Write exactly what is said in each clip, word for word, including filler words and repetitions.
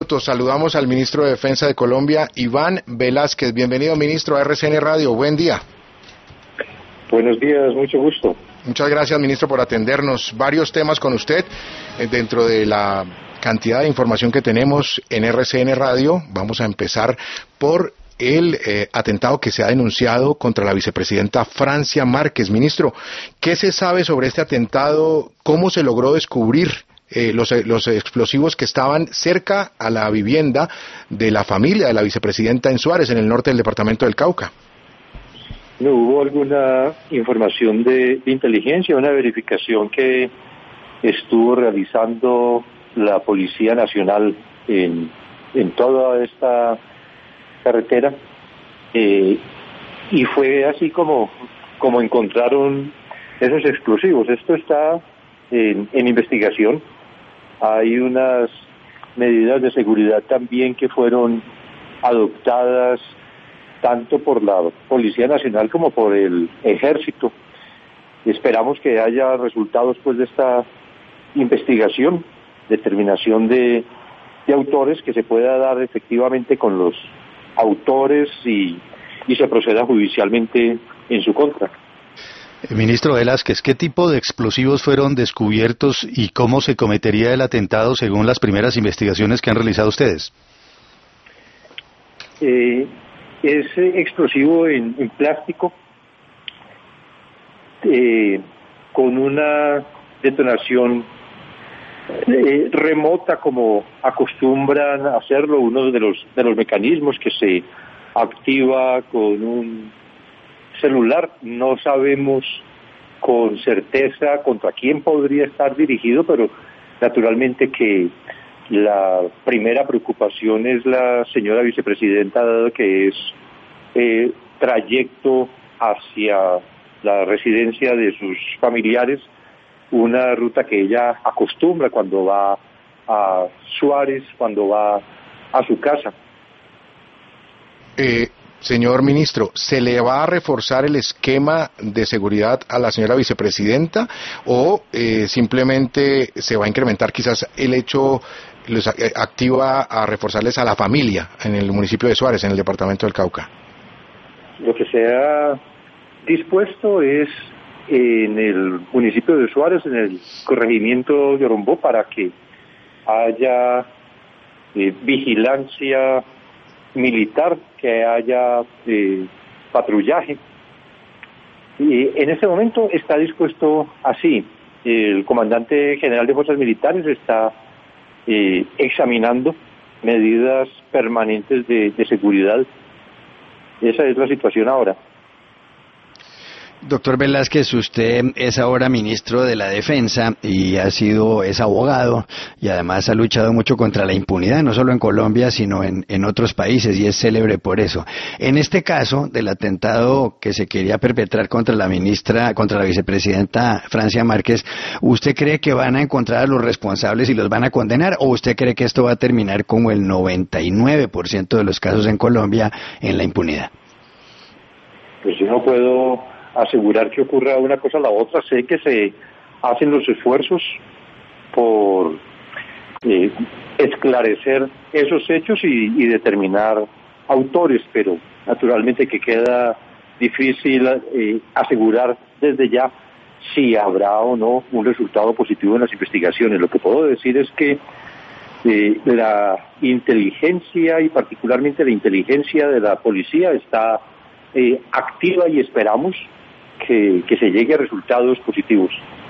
Saludamos al ministro de Defensa de Colombia, Iván Velásquez. Bienvenido, ministro, a R C N Radio. Buen día. Buenos días, mucho gusto. Muchas gracias, ministro, por atendernos. Varios temas con usted eh, dentro de la cantidad de información que tenemos en R C N Radio. Vamos a empezar por el eh, atentado que se ha denunciado contra la vicepresidenta Francia Márquez. Ministro, ¿qué se sabe sobre este atentado? ¿Cómo se logró descubrir Eh, los, los explosivos que estaban cerca a la vivienda de la familia de la vicepresidenta en Suárez, en el norte del departamento del Cauca? No hubo alguna información de, de inteligencia, una verificación que estuvo realizando la Policía Nacional en, en toda esta carretera, eh, y fue así como, como encontraron esos explosivos. Esto está en, en investigación. Hay unas medidas de seguridad también que fueron adoptadas tanto por la Policía Nacional como por el Ejército. Esperamos que haya resultados pues de esta investigación, determinación de, de autores, que se pueda dar efectivamente con los autores y, y se proceda judicialmente en su contra. Ministro Velásquez, ¿qué tipo de explosivos fueron descubiertos y cómo se cometería el atentado según las primeras investigaciones que han realizado ustedes? Eh, es explosivo en, en plástico, eh, con una detonación eh, remota, como acostumbran hacerlo uno de los, de los mecanismos que se activa con un celular. No sabemos con certeza contra quién podría estar dirigido, pero naturalmente que la primera preocupación es la señora vicepresidenta, dado que es eh, trayecto hacia la residencia de sus familiares, una ruta que ella acostumbra cuando va a Suárez, cuando va a su casa. Eh... Señor ministro, ¿se le va a reforzar el esquema de seguridad a la señora vicepresidenta o eh, simplemente se va a incrementar quizás el hecho los activa a reforzarles a la familia en el municipio de Suárez, en el departamento del Cauca? Lo que se ha dispuesto es en el municipio de Suárez, en el corregimiento de Orombó, para que haya eh, vigilancia militar, que haya eh, patrullaje, y en este momento está dispuesto así. El comandante general de fuerzas militares está eh, examinando medidas permanentes de, de seguridad. Esa es la situación ahora. Doctor Velásquez, usted es ahora ministro de la Defensa y ha sido, es abogado y además ha luchado mucho contra la impunidad, no solo en Colombia, sino en, en otros países, y es célebre por eso. En este caso del atentado que se quería perpetrar contra la ministra, contra la vicepresidenta Francia Márquez, ¿usted cree que van a encontrar a los responsables y los van a condenar, o usted cree que esto va a terminar como el noventa y nueve por ciento de los casos en Colombia, en la impunidad? Pues yo no puedo asegurar que ocurra una cosa o la otra. Sé que se hacen los esfuerzos por eh, esclarecer esos hechos y, y determinar autores, pero naturalmente que queda difícil eh, asegurar desde ya si habrá o no un resultado positivo en las investigaciones. Lo que puedo decir es que eh, la inteligencia, y particularmente la inteligencia de la policía, está eh, activa, y esperamos Que, que se llegue a resultados positivos.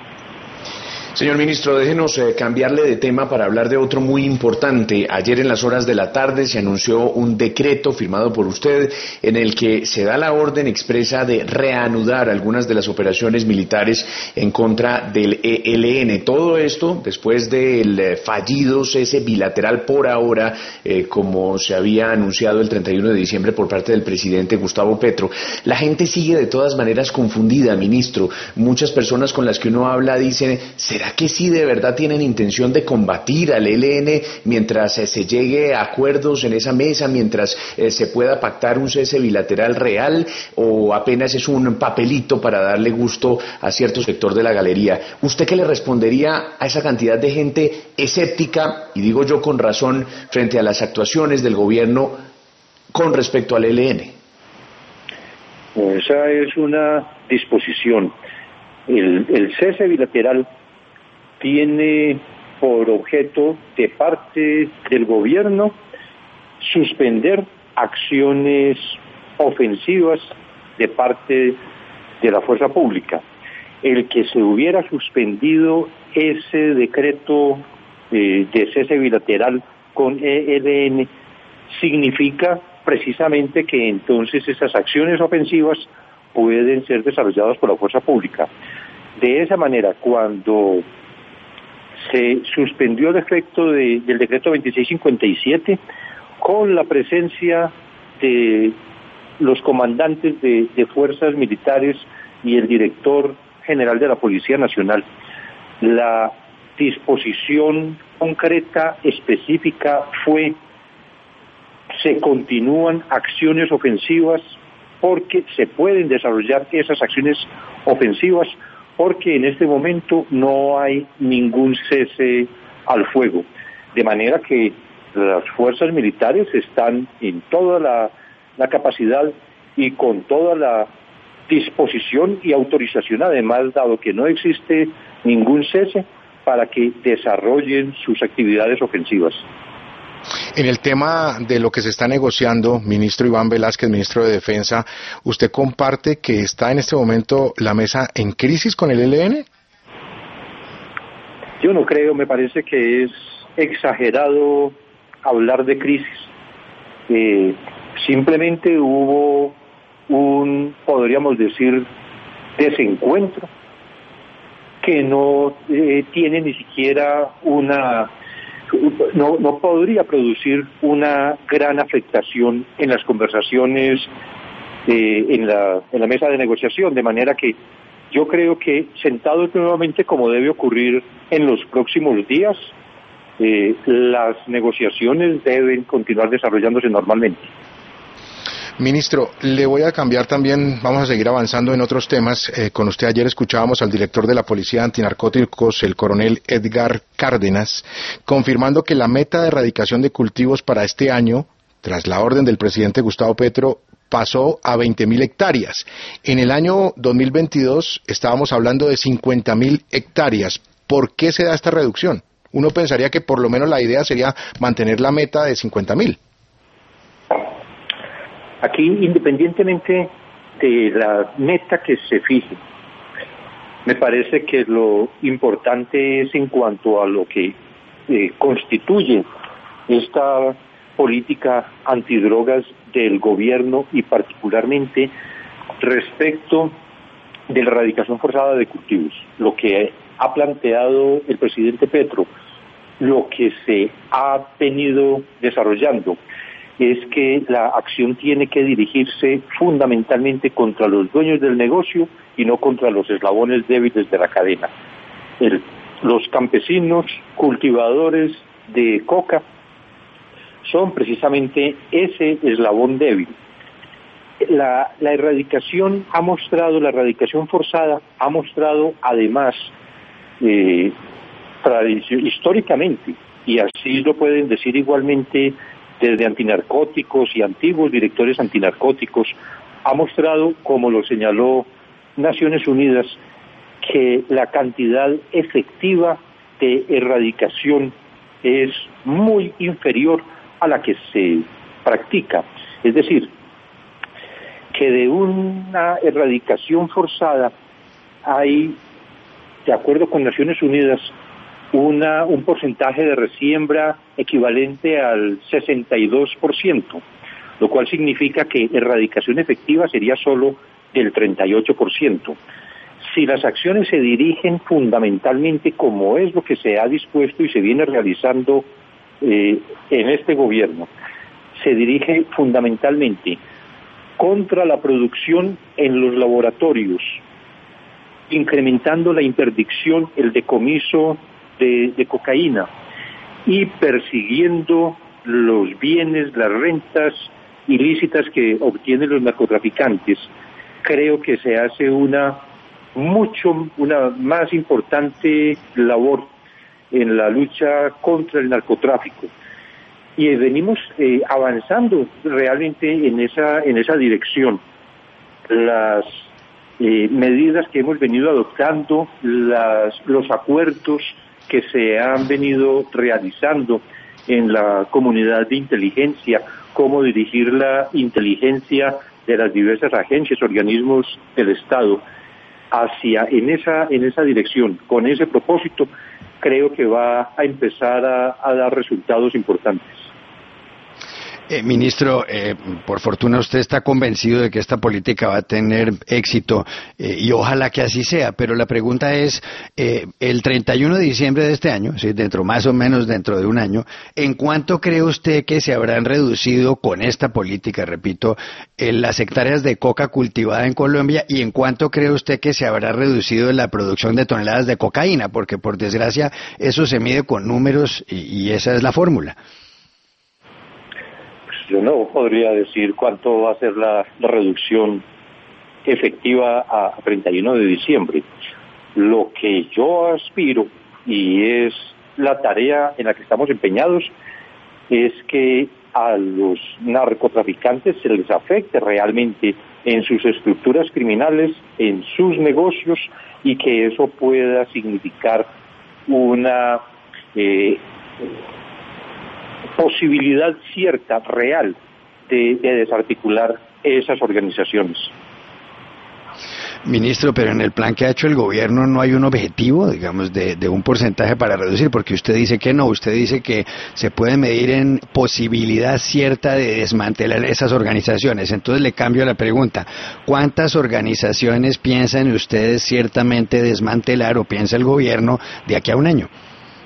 Señor ministro, déjenos eh, cambiarle de tema para hablar de otro muy importante. Ayer en las horas de la tarde se anunció un decreto firmado por usted en el que se da la orden expresa de reanudar algunas de las operaciones militares en contra del E L N. Todo esto después del eh, fallido cese bilateral por ahora, eh, como se había anunciado el treinta y uno de diciembre por parte del presidente Gustavo Petro. La gente sigue de todas maneras confundida, ministro. Muchas personas con las que uno habla dicen, ¿será ¿será que sí de verdad tienen intención de combatir al E L N mientras eh, se llegue a acuerdos en esa mesa, mientras eh, se pueda pactar un cese bilateral real, o apenas es un papelito para darle gusto a cierto sector de la galería? ¿Usted qué le respondería a esa cantidad de gente escéptica, y digo yo con razón, frente a las actuaciones del gobierno con respecto al E L N? Esa es una disposición. El, el cese bilateral tiene por objeto de parte del gobierno suspender acciones ofensivas de parte de la fuerza pública. El que se hubiera suspendido ese decreto eh, de cese bilateral con E L N significa precisamente que entonces esas acciones ofensivas pueden ser desarrolladas por la fuerza pública. De esa manera, cuando se suspendió el efecto de, del decreto veintiséis cincuenta y siete, con la presencia de los comandantes de, de fuerzas militares y el director general de la Policía Nacional, la disposición concreta, específica, fue: se continúan acciones ofensivas porque se pueden desarrollar esas acciones ofensivas porque en este momento no hay ningún cese al fuego. De manera que las fuerzas militares están en toda la, la capacidad y con toda la disposición y autorización, además, dado que no existe ningún cese, para que desarrollen sus actividades ofensivas. En el tema de lo que se está negociando, ministro Iván Velázquez, ministro de Defensa, ¿usted comparte que está en este momento la mesa en crisis con el E L N? Yo no creo, me parece que es exagerado hablar de crisis. Eh, simplemente hubo un, podríamos decir, desencuentro que no eh, tiene ni siquiera una... No, no podría producir una gran afectación en las conversaciones eh, en, la, en la mesa de negociación, de manera que yo creo que sentados nuevamente, como debe ocurrir en los próximos días, eh, las negociaciones deben continuar desarrollándose normalmente. Ministro, le voy a cambiar también, vamos a seguir avanzando en otros temas. Eh, con usted ayer escuchábamos al director de la Policía Antinarcóticos, el coronel Edgar Cárdenas, confirmando que la meta de erradicación de cultivos para este año, tras la orden del presidente Gustavo Petro, pasó a veinte mil hectáreas. En el año dos mil veintidós estábamos hablando de cincuenta mil hectáreas. ¿Por qué se da esta reducción? Uno pensaría que por lo menos la idea sería mantener la meta de cincuenta mil. Aquí, independientemente de la meta que se fije, me parece que lo importante es en cuanto a lo que eh, constituye esta política antidrogas del gobierno y particularmente respecto de la erradicación forzada de cultivos. Lo que ha planteado el presidente Petro, lo que se ha venido desarrollando, es que la acción tiene que dirigirse fundamentalmente contra los dueños del negocio y no contra los eslabones débiles de la cadena. El, los campesinos, cultivadores de coca, son precisamente ese eslabón débil. La, la erradicación ha mostrado, la erradicación forzada ha mostrado además, eh, históricamente, y así lo pueden decir igualmente desde antinarcóticos y antiguos directores antinarcóticos, ha mostrado, como lo señaló Naciones Unidas, que la cantidad efectiva de erradicación es muy inferior a la que se practica. Es decir, que de una erradicación forzada hay, de acuerdo con Naciones Unidas, una un porcentaje de resiembra equivalente al sesenta y dos por ciento, lo cual significa que erradicación efectiva sería solo del treinta y ocho por ciento. Si las acciones se dirigen fundamentalmente, como es lo que se ha dispuesto y se viene realizando eh, en este gobierno, se dirige fundamentalmente contra la producción en los laboratorios incrementando la interdicción, el decomiso de, de cocaína y persiguiendo los bienes, las rentas ilícitas que obtienen los narcotraficantes, creo que se hace una mucho, una más importante labor en la lucha contra el narcotráfico. Y venimos eh, avanzando realmente en esa, en esa dirección. Las eh, medidas que hemos venido adoptando, las, los acuerdos que se han venido realizando en la comunidad de inteligencia, cómo dirigir la inteligencia de las diversas agencias, organismos del Estado, hacia en esa en esa dirección, con ese propósito, creo que va a empezar a, a dar resultados importantes. Eh, ministro, eh, por fortuna usted está convencido de que esta política va a tener éxito eh, y ojalá que así sea, pero la pregunta es, eh, el treinta y uno de diciembre de este año, ¿sí? dentro más o menos dentro de un año, ¿en cuánto cree usted que se habrán reducido con esta política, repito, eh, las hectáreas de coca cultivada en Colombia y en cuánto cree usted que se habrá reducido la producción de toneladas de cocaína? Porque por desgracia eso se mide con números y, y esa es la fórmula. Yo no podría decir cuánto va a ser la, la reducción efectiva a treinta y uno de diciembre. Lo que yo aspiro, y es la tarea en la que estamos empeñados, es que a los narcotraficantes se les afecte realmente en sus estructuras criminales, en sus negocios, y que eso pueda significar una eh, posibilidad cierta, real, de, de desarticular esas organizaciones. Ministro, pero en el plan que ha hecho el gobierno no hay un objetivo, digamos, de, de un porcentaje para reducir, porque usted dice que no, usted dice que se puede medir en posibilidad cierta de desmantelar esas organizaciones. Entonces le cambio la pregunta, ¿cuántas organizaciones piensan ustedes ciertamente desmantelar o piensa el gobierno de aquí a un año?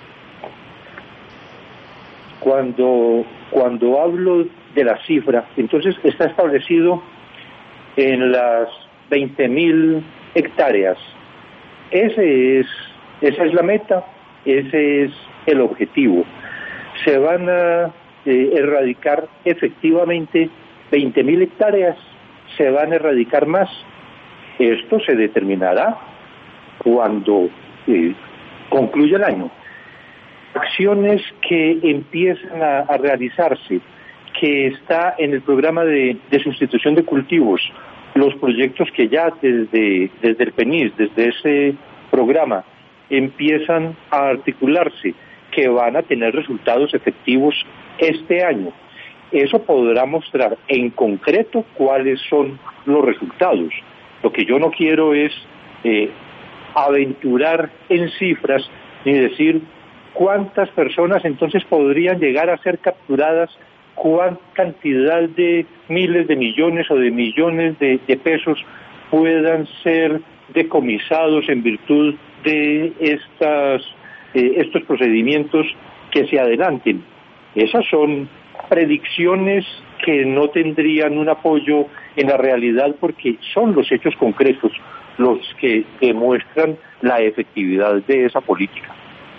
Cuando, cuando hablo de la cifra, entonces está establecido en las veinte mil hectáreas. Ese es, esa es la meta, ese es el objetivo. Se van a eh, erradicar efectivamente veinte mil hectáreas, se van a erradicar más. Esto se determinará cuando eh, concluya el año. Acciones que empiezan a, a realizarse, que está en el programa de, de sustitución de cultivos, los proyectos que ya desde, desde el P N I S, desde ese programa, empiezan a articularse, que van a tener resultados efectivos este año. Eso podrá mostrar en concreto cuáles son los resultados. Lo que yo no quiero es eh, aventurar en cifras ni decir cuántas personas entonces podrían llegar a ser capturadas, cuánta cantidad de miles de millones o de millones de, de pesos puedan ser decomisados en virtud de estas eh, estos procedimientos que se adelanten. Esas son predicciones que no tendrían un apoyo en la realidad porque son los hechos concretos los que demuestran la efectividad de esa política.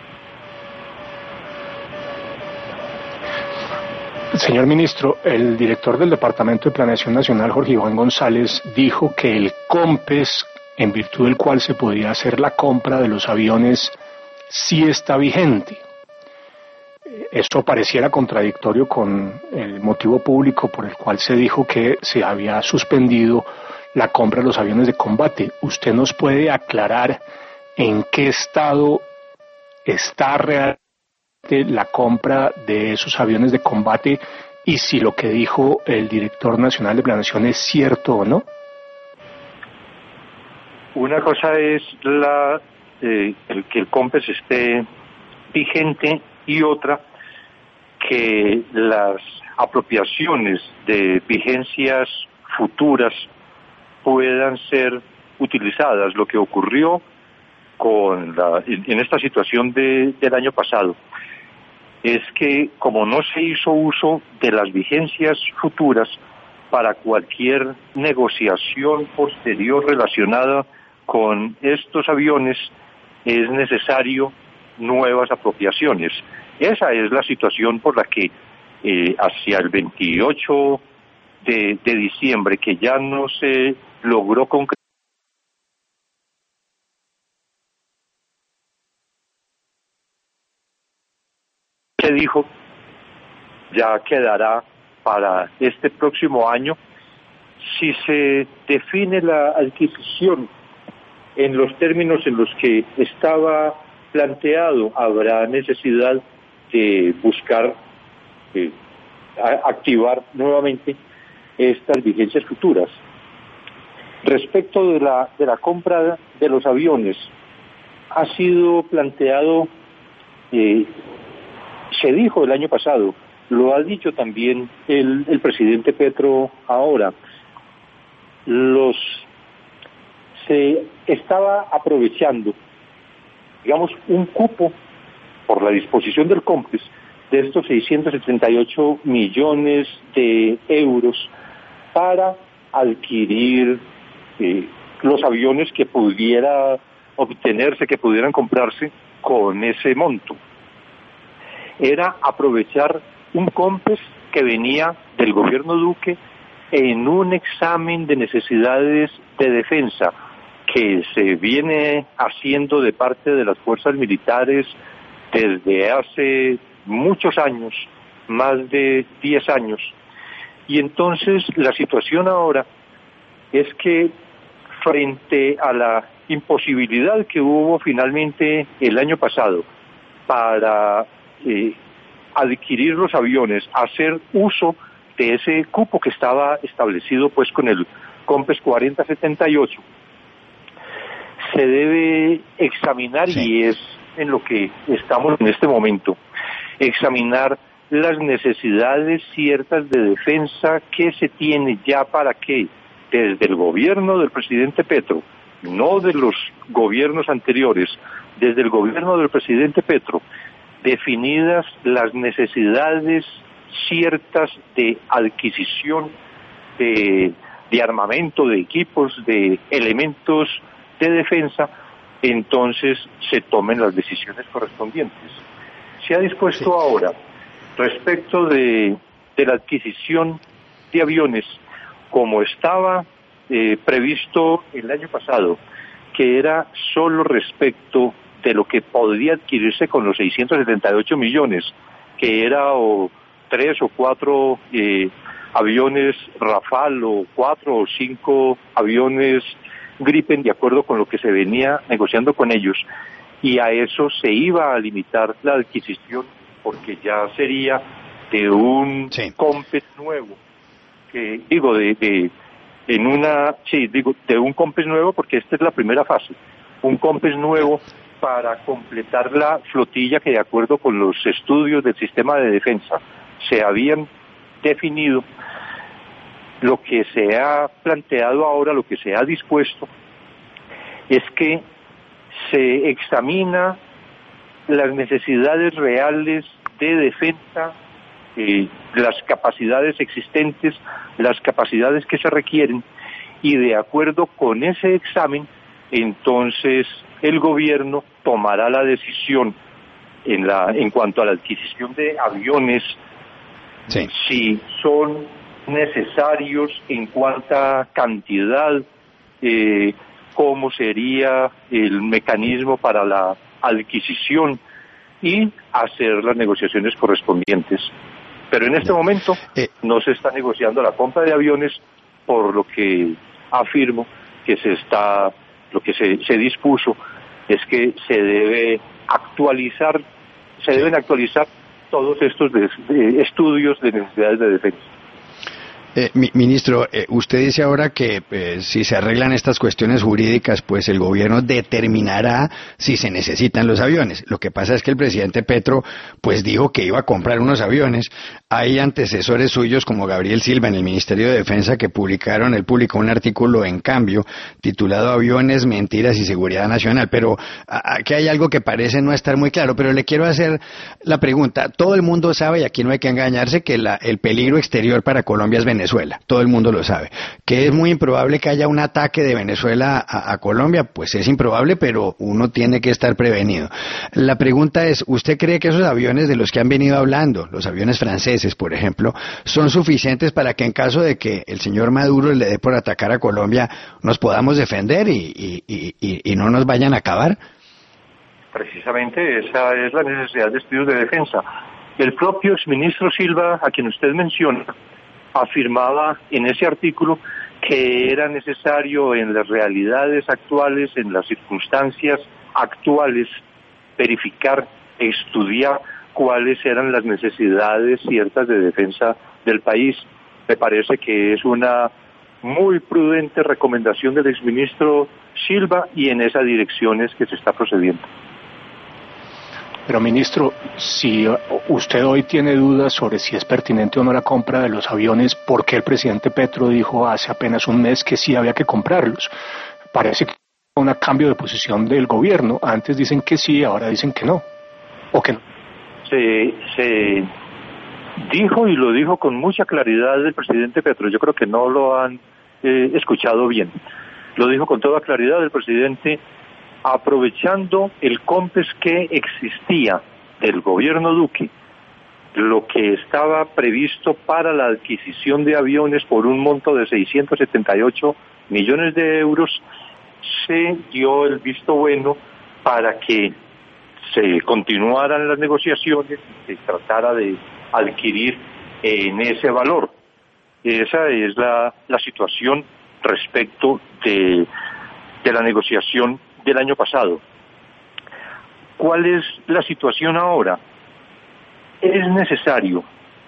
Señor ministro, el director del Departamento de Planeación Nacional, Jorge Iván González, dijo que el COMPES, en virtud del cual se podía hacer la compra de los aviones, sí está vigente. Esto pareciera contradictorio con el motivo público por el cual se dijo que se había suspendido la compra de los aviones de combate. ¿Usted nos puede aclarar en qué estado está realmente la compra de esos aviones de combate y si lo que dijo el director nacional de planeación es cierto o no? Una cosa es la eh, el que el COMPES esté vigente y otra que las apropiaciones de vigencias futuras puedan ser utilizadas. Lo que ocurrió con la, en, en esta situación de, del año pasado es que como no se hizo uso de las vigencias futuras para cualquier negociación posterior relacionada con estos aviones es necesario nuevas apropiaciones. Esa es la situación por la que eh, hacia el veintiocho de, de diciembre, que ya no se logró concretar, se dijo, ya quedará para este próximo año. Si se define la adquisición en los términos en los que estaba planteado, habrá necesidad de buscar eh, activar nuevamente estas vigencias futuras. Respecto de la de la compra de los aviones, ha sido planteado, eh, se dijo el año pasado, lo ha dicho también el, el presidente Petro ahora, los se estaba aprovechando, digamos, un cupo por la disposición del COMPES de estos seiscientos setenta y ocho millones de euros para adquirir eh, los aviones que pudiera obtenerse, que pudieran comprarse con ese monto. Era aprovechar un COMPES que venía del gobierno Duque en un examen de necesidades de defensa que se viene haciendo de parte de las fuerzas militares desde hace muchos años, más de diez años. Y entonces la situación ahora es que frente a la imposibilidad que hubo finalmente el año pasado para eh, adquirir los aviones, hacer uso de ese cupo que estaba establecido pues con el COMPES cuarenta setenta y ocho, se debe examinar, sí. Y es en lo que estamos en este momento, examinar las necesidades ciertas de defensa que se tiene ya para que desde el gobierno del presidente Petro, no de los gobiernos anteriores, desde el gobierno del presidente Petro, definidas las necesidades ciertas de adquisición de, de armamento, de equipos, de elementos de defensa, entonces se tomen las decisiones correspondientes. Se ha dispuesto sí. ahora, respecto de, de la adquisición de aviones, como estaba eh, previsto el año pasado, que era solo respecto de lo que podía adquirirse con los seiscientos setenta y ocho millones, que era o tres o cuatro eh, aviones Rafale, o cuatro o cinco aviones Gripen, de acuerdo con lo que se venía negociando con ellos, y a eso se iba a limitar la adquisición, porque ya sería de un sí. COMPES nuevo, que digo, de, de en una, sí, digo, de un COMPES nuevo, porque esta es la primera fase, un COMPES nuevo para completar la flotilla que, de acuerdo con los estudios del sistema de defensa, se habían definido. Lo que se ha planteado ahora, lo que se ha dispuesto, es que se examina las necesidades reales de defensa, eh, las capacidades existentes, las capacidades que se requieren, y de acuerdo con ese examen, entonces el gobierno tomará la decisión en la en cuanto a la adquisición de aviones, sí. si son necesarios, en cuánta cantidad, eh, cómo sería el mecanismo para la adquisición y hacer las negociaciones correspondientes. Pero en este momento eh. no se está negociando la compra de aviones, por lo que afirmo que se está, lo que se, se dispuso es que se debe actualizar, se deben actualizar todos estos de, de estudios de necesidades de defensa. Eh, mi, ministro, eh, usted dice ahora que eh, si se arreglan estas cuestiones jurídicas, pues el gobierno determinará si se necesitan los aviones. Lo que pasa es que el presidente Petro pues dijo que iba a comprar unos aviones. Hay antecesores suyos como Gabriel Silva en el Ministerio de Defensa que publicaron, él publicó un artículo en Cambio titulado Aviones, Mentiras y Seguridad Nacional, pero aquí hay algo que parece no estar muy claro, pero le quiero hacer la pregunta. Todo el mundo sabe, y aquí no hay que engañarse, que la, el peligro exterior para Colombia es Venezuela. Venezuela, todo el mundo lo sabe. Que es muy improbable que haya un ataque de Venezuela a, a Colombia, pues es improbable, pero uno tiene que estar prevenido. La pregunta es, ¿usted cree que esos aviones de los que han venido hablando, los aviones franceses, por ejemplo, son suficientes para que en caso de que el señor Maduro le dé por atacar a Colombia, nos podamos defender y, y, y, y no nos vayan a acabar? Precisamente esa es la necesidad de estudios de defensa. El propio exministro Silva, a quien usted menciona, afirmaba en ese artículo que era necesario en las realidades actuales, en las circunstancias actuales, verificar, estudiar cuáles eran las necesidades ciertas de defensa del país. Me parece que es una muy prudente recomendación del exministro Silva y en esa dirección es que se está procediendo. Pero, ministro, si usted hoy tiene dudas sobre si es pertinente o no la compra de los aviones, ¿por qué el presidente Petro dijo hace apenas un mes que sí había que comprarlos? Parece que es un cambio de posición del gobierno. Antes dicen que sí, ahora dicen que no. ¿O que no? Se, se dijo y lo dijo con mucha claridad el presidente Petro. Yo creo que no lo han eh, escuchado bien. Lo dijo con toda claridad el presidente, aprovechando el COMPES que existía del gobierno Duque, lo que estaba previsto para la adquisición de aviones por un monto de seiscientos setenta y ocho millones de euros, se dio el visto bueno para que se continuaran las negociaciones y se tratara de adquirir en ese valor. Esa es la, la situación respecto de, de la negociación del año pasado. ¿Cuál es la situación ahora? Es necesario,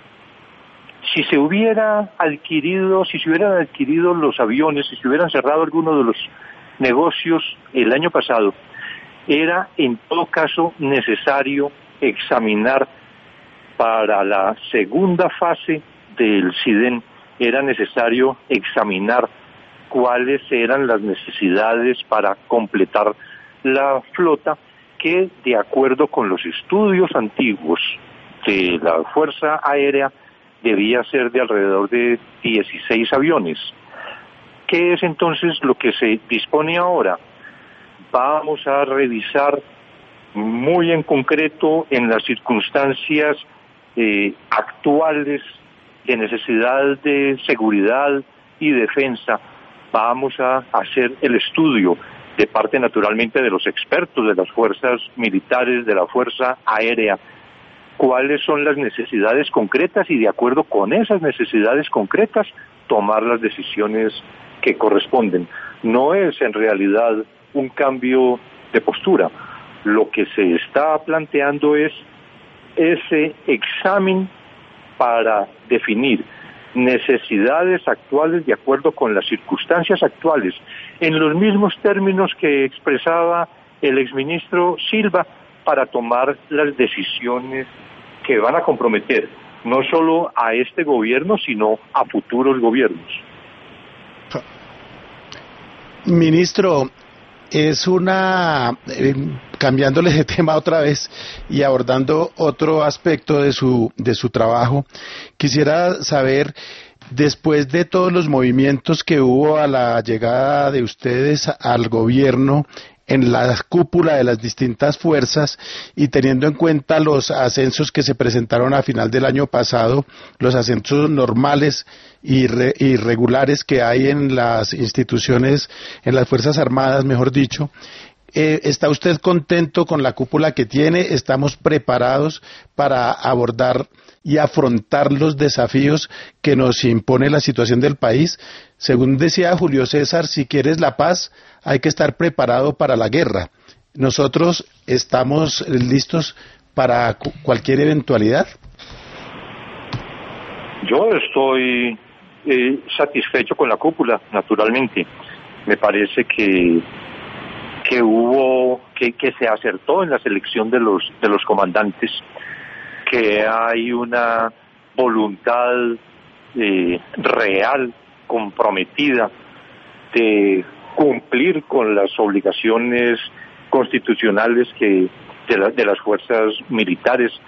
si se hubiera adquirido, si se hubieran adquirido los aviones, si se hubieran cerrado algunos de los negocios el año pasado, era en todo caso necesario examinar para la segunda fase del SIDEN, era necesario examinar cuáles eran las necesidades para completar la flota, que de acuerdo con los estudios antiguos de la Fuerza Aérea debía ser de alrededor de dieciséis aviones. ¿Qué es entonces lo que se dispone ahora? Vamos a revisar muy en concreto en las circunstancias eh, actuales de necesidad de seguridad y defensa. Vamos a hacer el estudio de parte naturalmente de los expertos de las fuerzas militares, de la Fuerza Aérea, cuáles son las necesidades concretas y de acuerdo con esas necesidades concretas tomar las decisiones que corresponden. No es en realidad un cambio de postura. Lo que se está planteando es ese examen para definir necesidades actuales de acuerdo con las circunstancias actuales, en los mismos términos que expresaba el exministro Silva, para tomar las decisiones que van a comprometer no solo a este gobierno, sino a futuros gobiernos. Ministro, es una, eh, cambiándole de tema otra vez y abordando otro aspecto de su, de su trabajo, quisiera saber, después de todos los movimientos que hubo a la llegada de ustedes al gobierno, en la cúpula de las distintas fuerzas y teniendo en cuenta los ascensos que se presentaron a final del año pasado, los ascensos normales y re, irregulares que hay en las instituciones, en las Fuerzas Armadas, mejor dicho, eh, ¿está usted contento con la cúpula que tiene? ¿Estamos preparados para abordar y afrontar los desafíos que nos impone la situación del país? Según decía Julio César, si quieres la paz, hay que estar preparado para la guerra. ¿Nosotros estamos listos para cu- cualquier eventualidad? Yo estoy eh, satisfecho con la cúpula, naturalmente. Me parece que que hubo, que, que se acertó en la selección de los de los comandantes, que hay una voluntad eh, real, comprometida, de cumplir con las obligaciones constitucionales que de, la, de las fuerzas militares,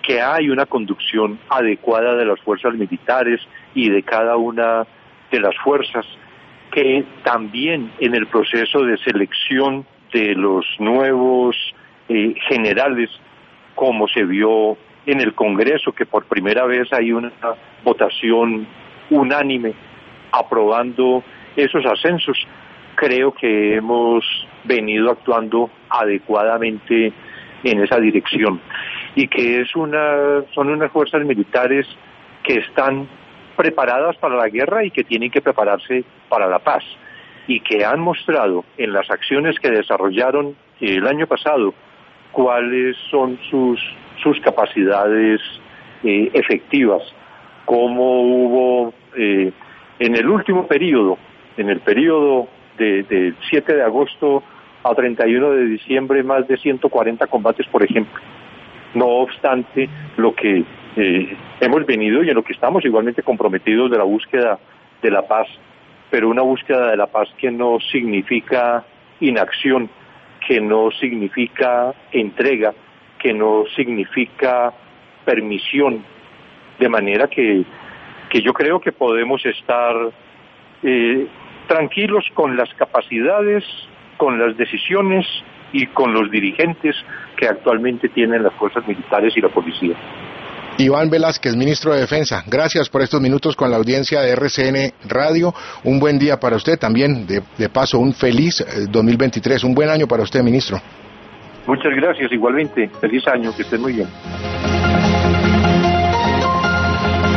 que hay una conducción adecuada de las fuerzas militares y de cada una de las fuerzas, que también en el proceso de selección de los nuevos eh, generales, como se vio en el Congreso, que por primera vez hay una votación unánime aprobando esos ascensos, creo que hemos venido actuando adecuadamente en esa dirección, y que es una son unas fuerzas militares que están preparadas para la guerra y que tienen que prepararse para la paz, y que han mostrado en las acciones que desarrollaron el año pasado cuáles son sus sus capacidades eh, efectivas, cómo hubo eh, en el último periodo, en el periodo de, de siete de agosto a treinta y uno de diciembre, más de ciento cuarenta combates, por ejemplo. No obstante, lo que eh, hemos venido y en lo que estamos igualmente comprometidos de la búsqueda de la paz, pero una búsqueda de la paz que no significa inacción, que no significa entrega, que no significa permisión, de manera que, que yo creo que podemos estar eh, tranquilos con las capacidades, con las decisiones y con los dirigentes que actualmente tienen las fuerzas militares y la policía. Iván Velázquez, ministro de Defensa, gracias por estos minutos con la audiencia de R C N Radio. Un buen día para usted, también de, de paso un feliz eh, dos mil veintitrés, un buen año para usted, ministro. Muchas gracias, igualmente. Feliz año, que estén muy bien.